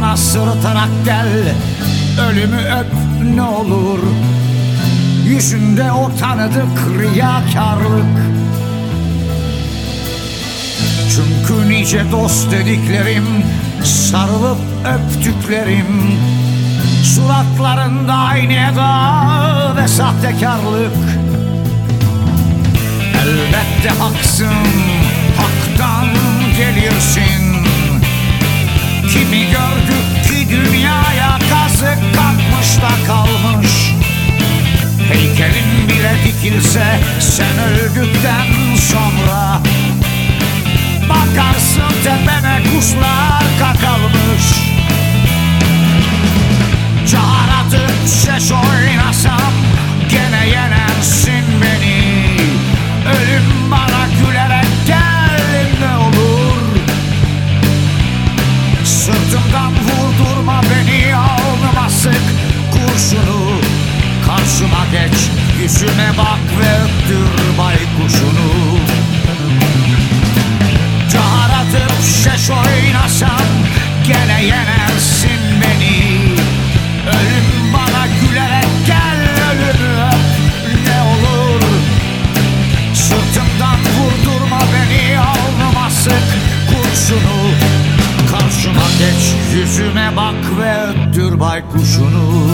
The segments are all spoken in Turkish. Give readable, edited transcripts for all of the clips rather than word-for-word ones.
bana sırıtarak gel, ölümü öp ne olur. Yüzünde o tanıdık riyakarlık. Çünkü nice dost dediklerim, sarılıp öptüklerim, suratlarında aynı eda ve sahtekarlık. Elbette haksın, haktan gelirsin. Kimi gördük ki dünyaya kazık kalkmış da kalmış. Heykelin bile dikilse sen öldükten sonra, bakarsın tepene kuşlar kakalmış. Çağır atıp şeş oynasam gene yenersin beni. Ölüm bana gülerek gel ne olur. Sırtımdan vurdurma beni, alnıma sık kurşunu. Karşıma geç, yüzüme bak ve öptür baykuşunu. Çağır atıp şeş oynasam gene yenersin beni. Ölüm bana gülerek gel, ölümü öp ne olur. Sırtımdan vurdurma beni, alnıma sık kurşunu. Karşıma geç, yüzüme bak ve öptür baykuşunu.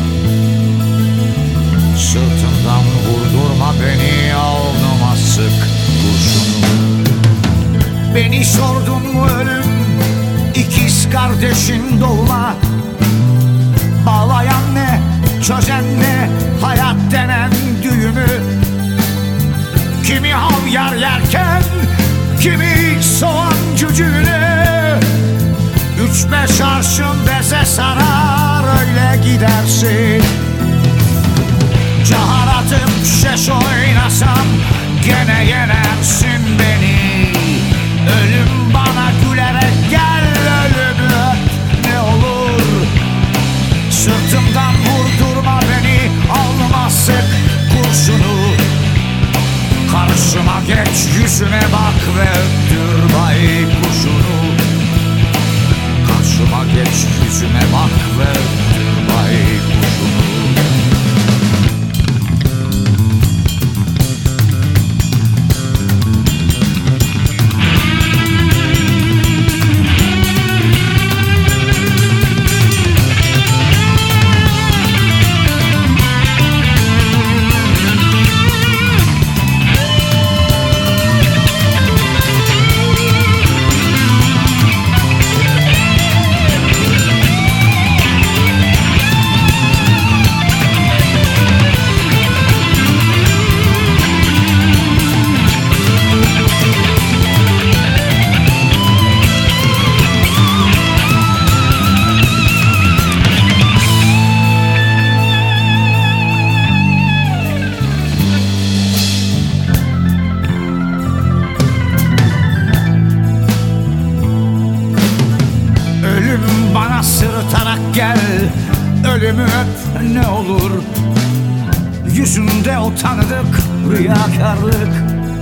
Sırtımdan vurdurma beni, alnıma sık kurşunu. Beni sordun mu ölüm, ikiz kardeşin doğma. Bağlayan ne, çözen ne, hayat denen düğümü. Kimi havyar yerken, kimi soğan cücüğünü. 3-5 arşın beze sarar, öyle gidersin. Cahar atıp şeş oynasam gene yenersin beni. Ölüm bana gülerek gel, ölümü öp ne olur. Sırtımdan vurdurma beni, alnıma sık kurşunu. Karşıma geç, yüzüme bak ve öptür baykuşunu. Karşıma geç, yüzüme bak ve öptür baykuşunu. Bana sırıtarak gel, ölümü öp ne olur. Yüzünde o tanıdık riyakarlık.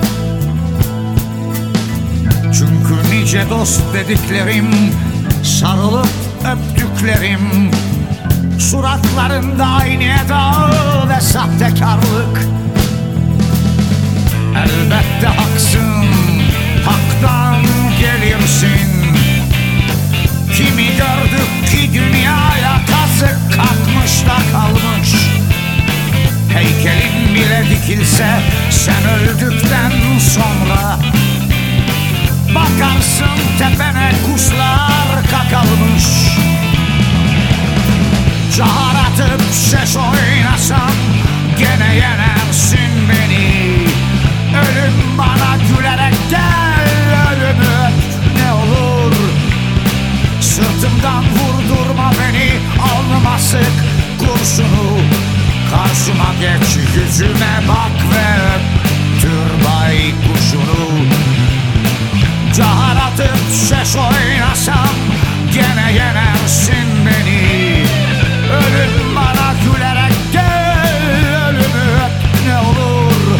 Çünkü nice dost dediklerim, sarılıp öptüklerim, suratlarında aynı eda ve sahtekarlık. Elbette haksın, haktan gelirsin. Kimi gördük ki dünyaya kazık kalkmış da kalmış. Heykelin bile dikilse sen öldükten sonra, bakarsın tepene kuşlar kakalmış. Çağır atıp şeş oynasam gene yenersin beni. Ölüm bana gülerek gel, ölümü öp ne olur. Sırtımdan vurdurma beni, alnıma sık kurşunu. Karşıma geç, yüzüme bak ve öptür baykuşunu. Cahar atıp şeş oynasam gene yenersin beni. Ölüm bana gülerek gel, ölümü öp ne olur.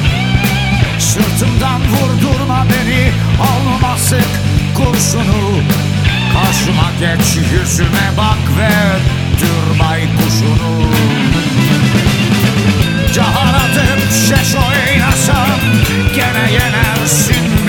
Sırtımdan vurdurma beni, alnıma sık kurşunu. Karşı Karşıma geç, yüzüme bak ve öttür baykuşunu. Cahalat hep şeş oynasam gene yenersin